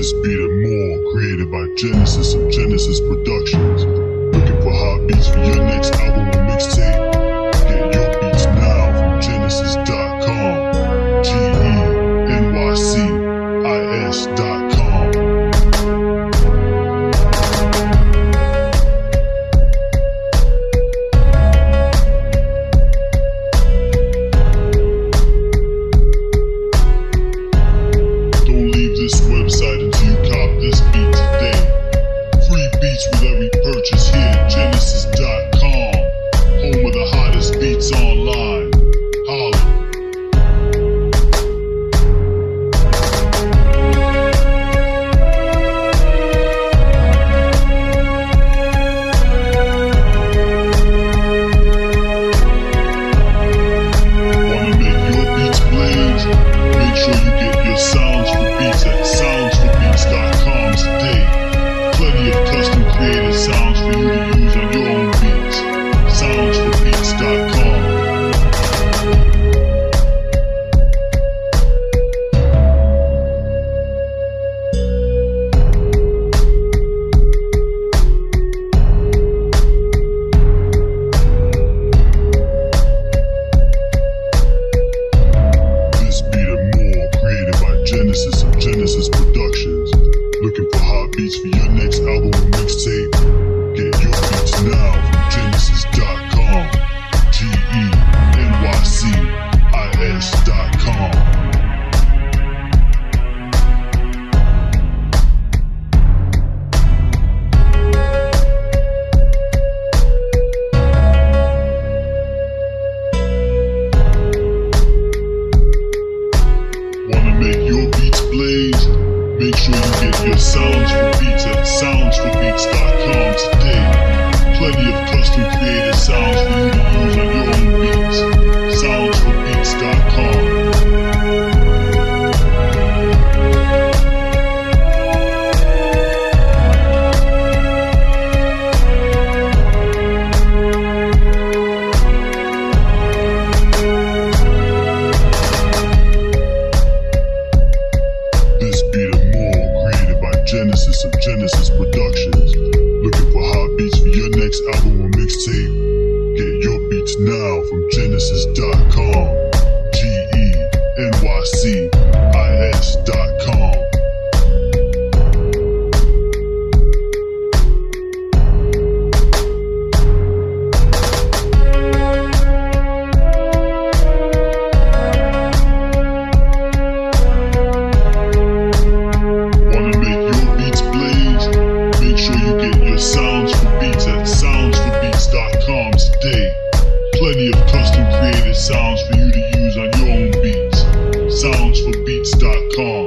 This beat and more, created by Genesis of Genesis Productions. Looking for hot beats for your next album or mixtape? Get your beats now from Genesis.com. GENYCIS.com. This website until you cop this beat today. Free beats with every purchase here at Genesis.com. Home of the hottest beats online. Holla. Wanna make your beats blaze? Make sure you get your sounds for beats at soundsforbeats.com today. Plenty of custom created sounds for you to use on your own beats. Soundsforbeats.com. Genesis of Genesis Productions. Looking for hot beats for your next album or mixtape? Get your beats now from Genesis.com. GENYCIS.com. Wanna make your beats blaze? Make sure you get your sounds for beats at soundsforbeats.com today. Plenty of custom created sounds for you to use on your own beats. Soundsforbeats.com. This beat and more, created by Genesis of Genesis Productions. Looking for hot beats for your next album or mixtape? Get your beats now from Genesis.com. GENYCIS.com. Sounds for beats at soundsforbeats.com today. Plenty of custom created sounds for you to use on your own beats. Soundsforbeats.com.